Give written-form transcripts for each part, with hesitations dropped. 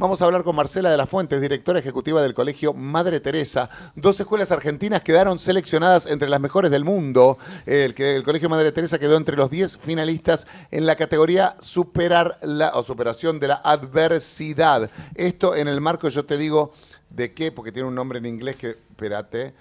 Vamos a hablar con Marcela de la Fuente, directora ejecutiva del Colegio Madre Teresa. 2 escuelas argentinas quedaron seleccionadas entre las mejores del mundo. El Colegio Madre Teresa quedó entre los 10 finalistas en la categoría superación de la adversidad. Esto en el marco, yo te digo, ¿de qué? Porque tiene un nombre en inglés que, espérate,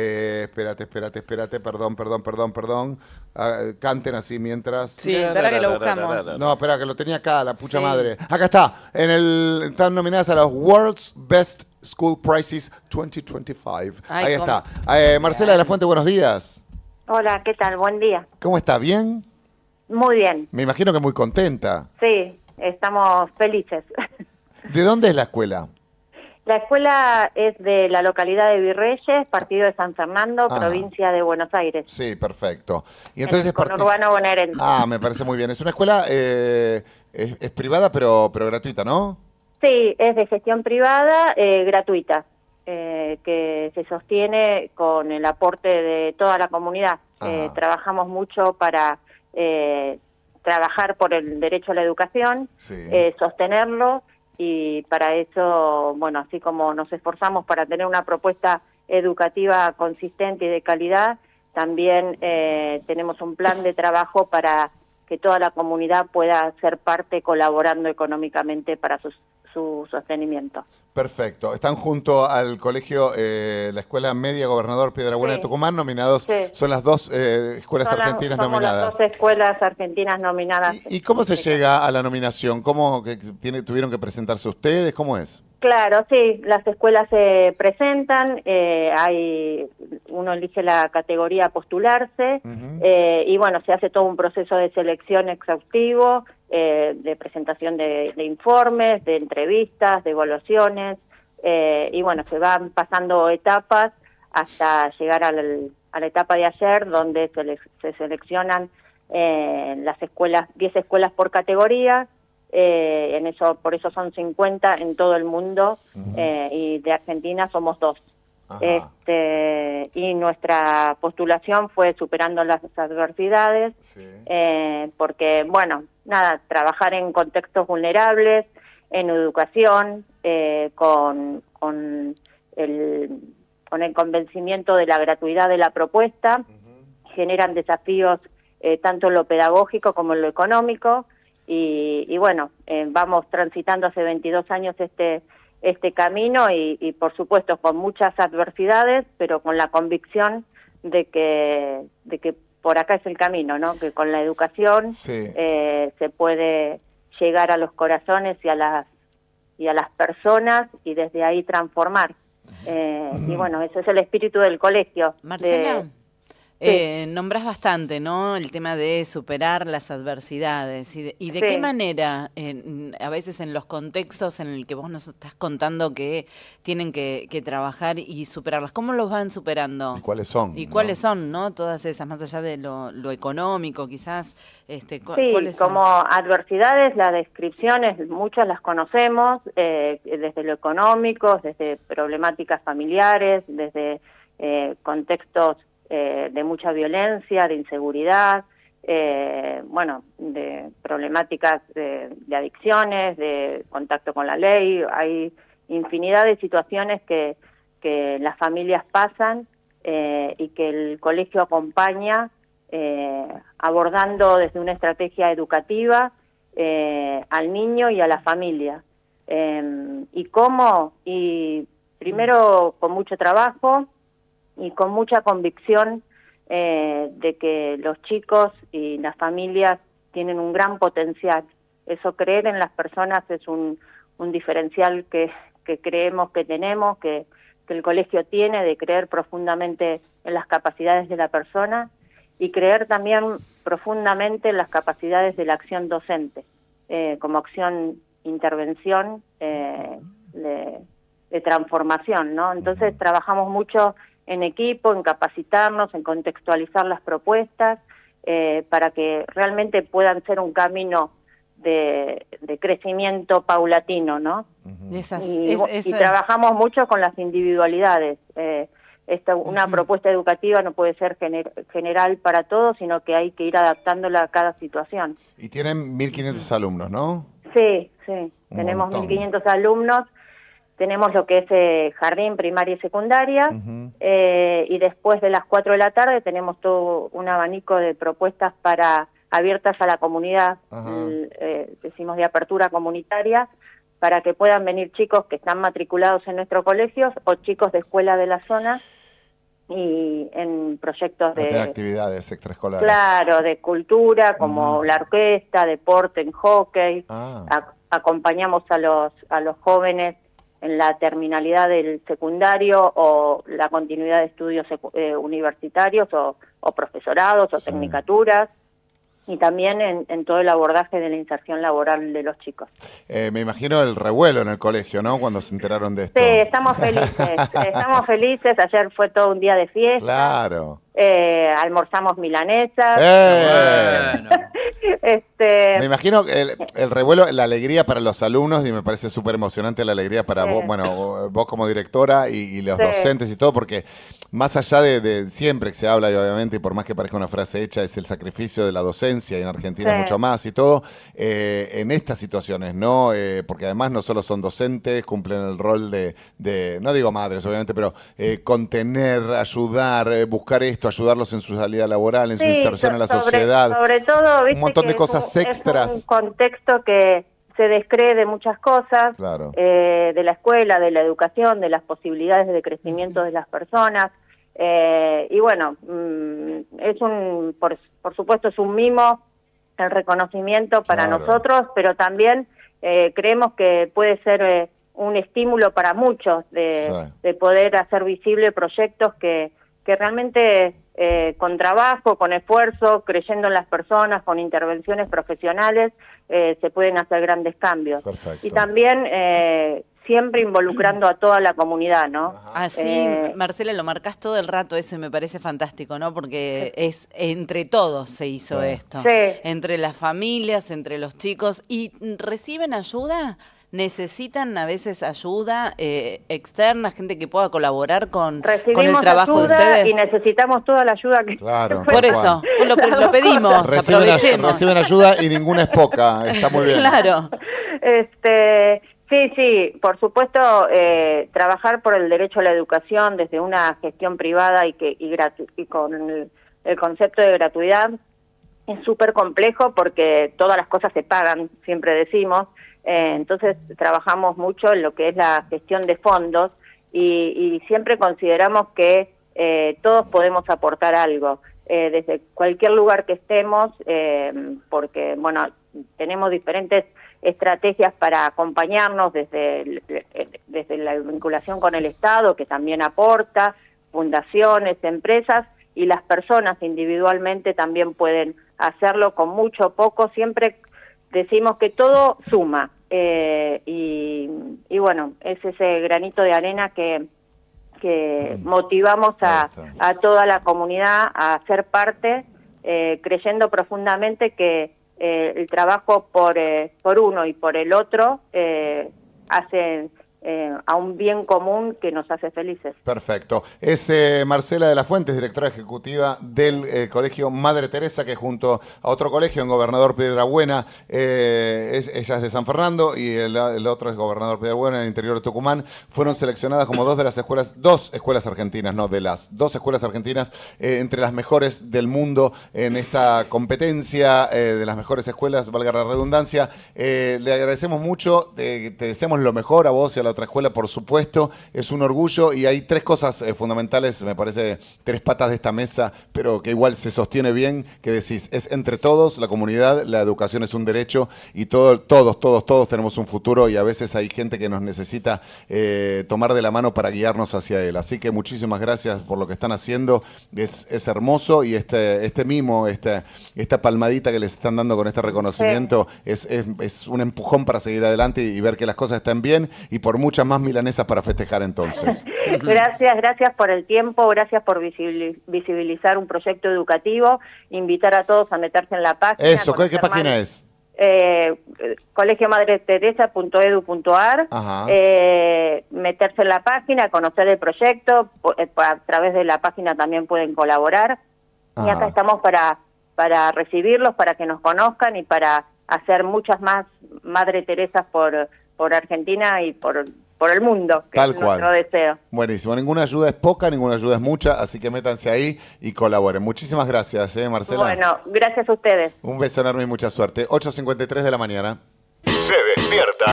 perdón. Canten así mientras... Sí, espera que lo buscamos. No, espera, que lo tenía acá, la pucha madre. Acá está, están nominadas a los World's Best School Prizes 2025. Ahí está. Marcela de la Fuente, buenos días. Hola, ¿qué tal? Buen día. ¿Cómo está? ¿Bien? Muy bien. Me imagino que muy contenta. Sí, estamos felices. ¿De dónde es la escuela? La escuela es de la localidad de Virreyes, partido de San Fernando, provincia de Buenos Aires. Sí, perfecto. Y entonces en el conurbano bonaerense. Me parece muy bien. Es una escuela, es privada, pero gratuita, ¿no? Sí, es de gestión privada, gratuita, que se sostiene con el aporte de toda la comunidad. Trabajamos mucho para trabajar por el derecho a la educación, sostenerlo. Y para eso, bueno, así como nos esforzamos para tener una propuesta educativa consistente y de calidad, también tenemos un plan de trabajo para que toda la comunidad pueda ser parte colaborando económicamente para su sostenimiento. Perfecto. Están junto al colegio, la Escuela Media Gobernador Piedrabuena de Tucumán, nominados. Son las 2 escuelas argentinas nominadas. Somos las 2 escuelas argentinas nominadas. ¿Y cómo se llega a la nominación? ¿Cómo tuvieron que presentarse ustedes? ¿Cómo es? Claro, sí, las escuelas se presentan, uno elige la categoría a postularse, y bueno, se hace todo un proceso de selección exhaustivo, de presentación de informes, de entrevistas, de evaluaciones, y bueno, se van pasando etapas hasta llegar a la etapa de ayer, donde se seleccionan las escuelas, 10 escuelas por categoría. Por eso son 50 en todo el mundo, y de Argentina somos 2. Y nuestra postulación fue superando las adversidades, porque, bueno, trabajar en contextos vulnerables, en educación, con el convencimiento de la gratuidad de la propuesta, generan desafíos tanto en lo pedagógico como en lo económico. Y bueno, vamos transitando hace 22 años este camino y por supuesto con muchas adversidades, pero con la convicción de que por acá es el camino, ¿no? Que con la educación se puede llegar a los corazones y a las personas y desde ahí transformar. Y bueno, ese es el espíritu del colegio. Marcela, nombrás bastante, ¿no? El tema de superar las adversidades y de qué manera, a veces en los contextos en el que vos nos estás contando que tienen que trabajar y superarlas, ¿cómo los van superando? ¿Y cuáles son? ¿Y cuáles son, no? Todas esas, más allá de lo económico, quizás. ¿Cuáles son? Como adversidades, las descripciones, muchas las conocemos, desde lo económico, desde problemáticas familiares, desde contextos de mucha violencia, de inseguridad, de problemáticas de adicciones, de contacto con la ley. Hay infinidad de situaciones que las familias pasan y que el colegio acompaña abordando desde una estrategia educativa al niño y a la familia. ¿Y cómo? Y primero con mucho trabajo y con mucha convicción de que los chicos y las familias tienen un gran potencial. Eso, creer en las personas, es un diferencial que creemos que tenemos, que el colegio tiene, de creer profundamente en las capacidades de la persona y creer también profundamente en las capacidades de la acción docente, como acción, intervención de transformación, ¿no? Entonces trabajamos mucho en equipo, en capacitarnos, en contextualizar las propuestas, para que realmente puedan ser un camino de crecimiento paulatino, ¿no? Y trabajamos mucho con las individualidades. Una propuesta educativa no puede ser general para todos, sino que hay que ir adaptándola a cada situación. Y tienen 1.500 alumnos, ¿no? Sí, sí. Tenemos 1.500 alumnos. Tenemos lo que es jardín, primaria y secundaria. Y después de las 4 de la tarde tenemos todo un abanico de propuestas abiertas a la comunidad, decimos de apertura comunitaria, para que puedan venir chicos que están matriculados en nuestros colegios o chicos de escuela de la zona y en proyectos de actividades extraescolares. Claro, de cultura, como la orquesta, deporte, en hockey. Acompañamos a los jóvenes en la terminalidad del secundario o la continuidad de estudios universitarios o profesorados o tecnicaturas. Y también en todo el abordaje de la inserción laboral de los chicos. Me imagino el revuelo en el colegio, ¿no? Cuando se enteraron de esto. Sí, estamos felices. Ayer fue todo un día de fiesta. Claro. Almorzamos milanesas. Bueno. Me imagino el revuelo, la alegría para los alumnos, y me parece súper emocionante la alegría para vos, bueno, vos como directora y los docentes y todo, porque más allá de siempre que se habla, y obviamente, y por más que parezca una frase hecha, es el sacrificio de la docencia, y en Argentina mucho más y todo, en estas situaciones, ¿no? Porque además no solo son docentes, cumplen el rol de no digo madres, obviamente, pero contener, ayudar, buscar esto, ayudarlos en su salida laboral, en su inserción en la sociedad. Sobre todo, ¿viste? Un montón de cosas extras. Es un contexto que se descree de muchas cosas, claro. De la escuela, de la educación, de las posibilidades de crecimiento de las personas. Y bueno, por supuesto es un mimo el reconocimiento para nosotros, pero también creemos que puede ser un estímulo para muchos de poder hacer visible proyectos que realmente con trabajo, con esfuerzo, creyendo en las personas, con intervenciones profesionales, se pueden hacer grandes cambios. Perfecto. Y también siempre involucrando a toda la comunidad, ¿no? Así, Marcela, lo marcás todo el rato eso y me parece fantástico, ¿no? Porque es entre todos se hizo esto. Sí. Entre las familias, entre los chicos. ¿Y reciben ayuda? ¿Necesitan a veces ayuda externa, gente que pueda colaborar con el trabajo de ustedes? Y necesitamos toda la ayuda que por eso, lo pedimos, aprovechemos. Reciben ayuda y ninguna es poca, está muy bien. Claro. Sí, por supuesto, trabajar por el derecho a la educación desde una gestión privada y con el concepto de gratuidad es súper complejo porque todas las cosas se pagan, siempre decimos. Entonces trabajamos mucho en lo que es la gestión de fondos y siempre consideramos que todos podemos aportar algo, desde cualquier lugar que estemos, porque bueno, tenemos diferentes estrategias para acompañarnos desde la vinculación con el Estado, que también aporta, fundaciones, empresas, y las personas individualmente también pueden hacerlo con mucho o poco. Siempre decimos que todo suma, y bueno, es ese granito de arena que motivamos a toda la comunidad a ser parte, creyendo profundamente que el trabajo por uno y por el otro hace a un bien común que nos hace felices. Perfecto. Es Marcela de la Fuentes, directora ejecutiva del Colegio Madre Teresa, que junto a otro colegio en Gobernador Piedrabuena, ella es de San Fernando y el otro es Gobernador Piedrabuena en el interior de Tucumán, fueron seleccionadas como dos escuelas argentinas, no, de las dos escuelas argentinas, entre las mejores del mundo en esta competencia de las mejores escuelas, valga la redundancia. Le agradecemos mucho, te deseamos lo mejor a vos y a la otra escuela, por supuesto, es un orgullo, y hay tres cosas fundamentales, me parece, tres patas de esta mesa, pero que igual se sostiene bien, que decís, es entre todos, la comunidad, la educación es un derecho, y todos tenemos un futuro, y a veces hay gente que nos necesita tomar de la mano para guiarnos hacia él. Así que muchísimas gracias por lo que están haciendo, es hermoso, y este mimo, esta palmadita que les están dando con este reconocimiento, es un empujón para seguir adelante y ver que las cosas están bien, y por muchas más milanesas para festejar entonces. Gracias por el tiempo, gracias por visibilizar un proyecto educativo, invitar a todos a meterse en la página. Eso, ¿qué página es? colegiomadreteresa.edu.ar, meterse en la página, conocer el proyecto, a través de la página también pueden colaborar, y acá estamos para recibirlos, para que nos conozcan y para hacer muchas más Madre Teresas por Argentina y por el mundo, que Tal es cual. nuestro deseo. Buenísimo, ninguna ayuda es poca, ninguna ayuda es mucha, así que métanse ahí y colaboren. Muchísimas gracias, Marcela. Bueno, gracias a ustedes. Un beso enorme y mucha suerte. 8:53 de la mañana. Se despierta.